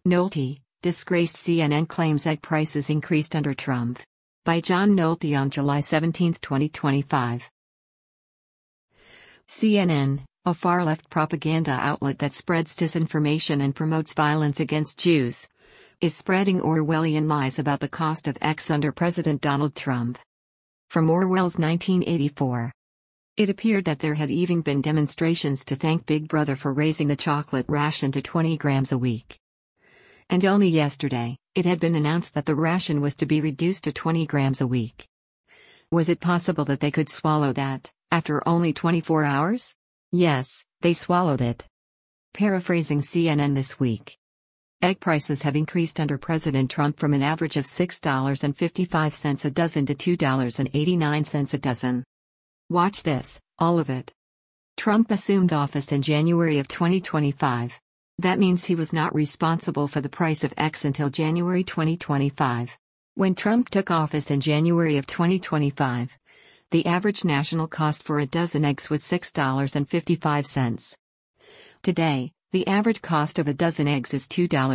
Nolte, disgraced CNN claims egg prices increased under Trump. By John Nolte on July 17, 2025. CNN, a far-left propaganda outlet that spreads disinformation and promotes violence against Jews, is spreading Orwellian lies about the cost of eggs under President Donald Trump. From Orwell's 1984. It appeared that there had even been demonstrations to thank Big Brother for raising the chocolate ration to 20 grams a week. And only yesterday, it had been announced that the ration was to be reduced to 20 grams a week. Was it possible that they could swallow that, after only 24 hours? Yes, they swallowed it. Paraphrasing CNN this week. Egg prices have increased under President Trump from an average of $6.55 a dozen to $2.89 a dozen. Watch this, all of it. Trump assumed office in January of 2025. That means he was not responsible for the price of eggs until January 2025. When Trump took office in January of 2025, the average national cost for a dozen eggs was $6.55. Today, the average cost of a dozen eggs is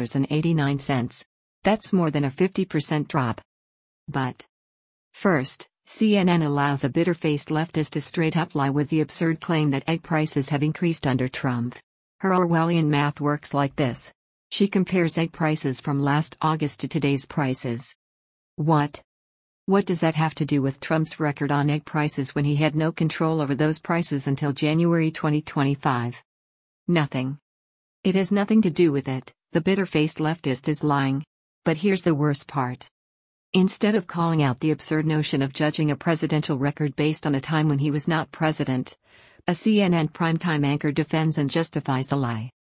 $2.89. That's more than a 50% drop. But first, CNN allows a bitter-faced leftist to straight-up lie with the absurd claim that egg prices have increased under Trump. Her Orwellian math works like this. She compares egg prices from last August to today's prices. What? What does that have to do with Trump's record on egg prices when he had no control over those prices until January 2025? Nothing. It has nothing to do with it, the bitter-faced leftist is lying. But here's the worst part. Instead of calling out the absurd notion of judging a presidential record based on a time when he was not president, a CNN primetime anchor defends and justifies the lie.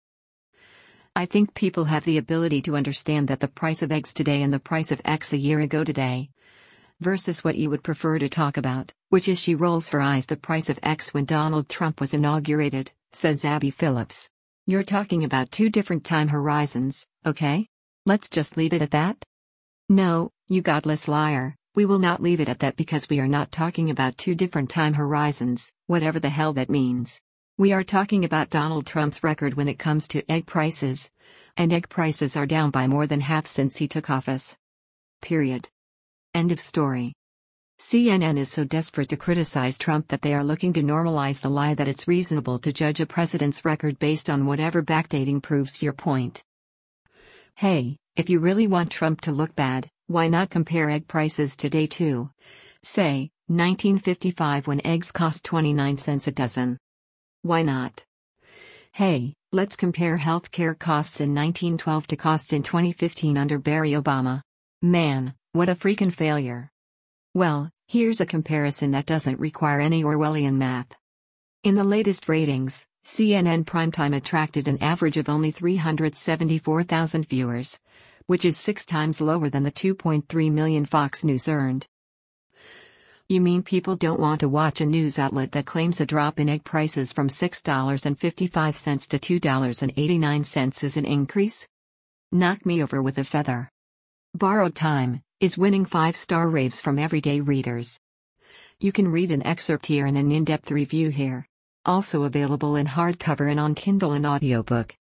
I think people have the ability to understand that the price of eggs today and the price of eggs a year ago today, versus what you would prefer to talk about, which is she rolls her eyes the price of eggs when Donald Trump was inaugurated, says Abby Phillips. You're talking about two different time horizons, okay? Let's just leave it at that? No, you godless liar, we will not leave it at that because we are not talking about two different time horizons, whatever the hell that means. We are talking about Donald Trump's record when it comes to egg prices. And egg prices are down by more than half since he took office. Period. End of story. CNN is so desperate to criticize Trump that they are looking to normalize the lie that it's reasonable to judge a president's record based on whatever backdating proves your point. Hey, if you really want Trump to look bad, why not compare egg prices today to, say, 1955 when eggs cost 29 cents a dozen? Why not? Hey, let's compare healthcare costs in 1912 to costs in 2015 under Barry Obama. Man, what a freaking failure. Well, here's a comparison that doesn't require any Orwellian math. In the latest ratings, CNN Primetime attracted an average of only 374,000 viewers, which is 6 times lower than the 2.3 million Fox News earned. You mean people don't want to watch a news outlet that claims a drop in egg prices from $6.55 to $2.89 is an increase? Knock me over with a feather. Borrowed Time is winning 5-star raves from everyday readers. You can read an excerpt here and an in-depth review here. Also available in hardcover and on Kindle and audiobook.